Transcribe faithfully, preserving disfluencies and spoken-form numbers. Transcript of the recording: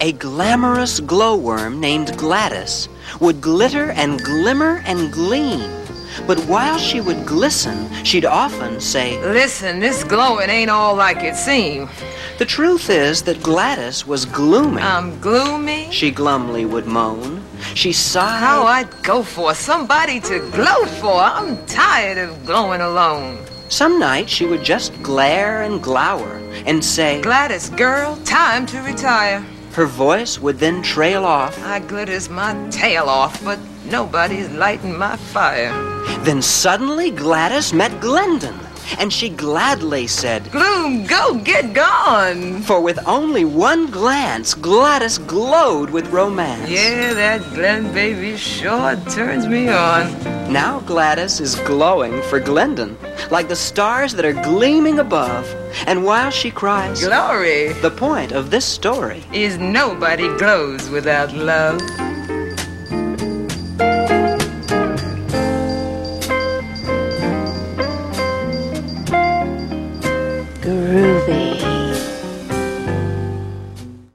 A glamorous glowworm named Gladys would glitter and glimmer and gleam. But while she would glisten, she'd often say, "Listen, this glowing ain't all like it seems." The truth is that Gladys was gloomy. I'm gloomy? She glumly would moan. She sighed. How I'd go for somebody to glow for. I'm tired of glowing alone. Some nights she would just glare and glower and say, "Gladys, girl, time to retire." Her voice would then trail off. I glitters my tail off, but nobody's lighting my fire. Then suddenly Gladys met Glendon, and she gladly said, "Gloom, go get gone." For with only one glance, Gladys glowed with romance. Yeah, that Glen baby sure turns me on. Now Gladys is glowing for Glendon, like the stars that are gleaming above. And while she cries, "Glory," the point of this story is nobody glows without love. Guru.